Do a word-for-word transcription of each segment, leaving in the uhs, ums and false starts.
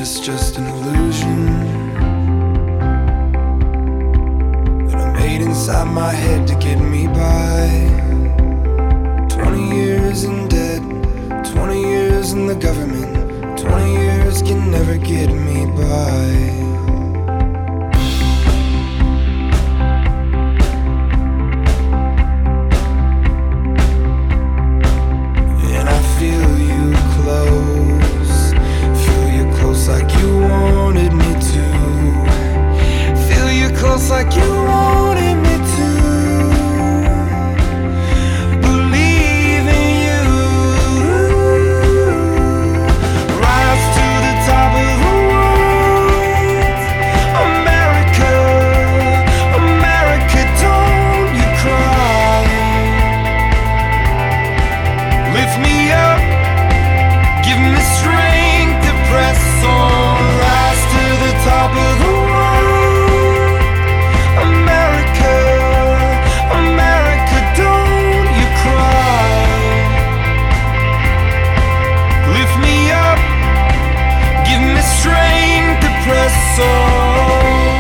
this just an illusion that I made inside my head to get me by? Twenty years in debt, twenty years in the government, twenty years can never get me by. Like you wanted me to, feel you close like you wanted me to, believe in you, rise to the top of the world. America, America, don't you cry. Lift me up, give me strength to press on, rise to the top of the world. America, America, don't you cry. Lift me up, give me strength to press on.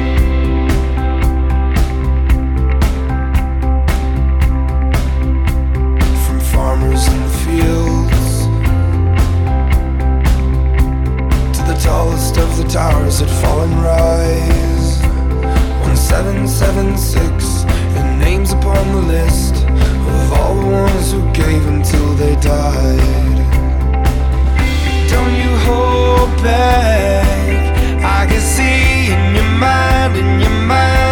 From farmers in the fields to the tallest of the towers that fall and rise. One seven seven six, your name's upon the list of all the ones who gave until they died. Don't you hold back, I can see in your mind, in your mind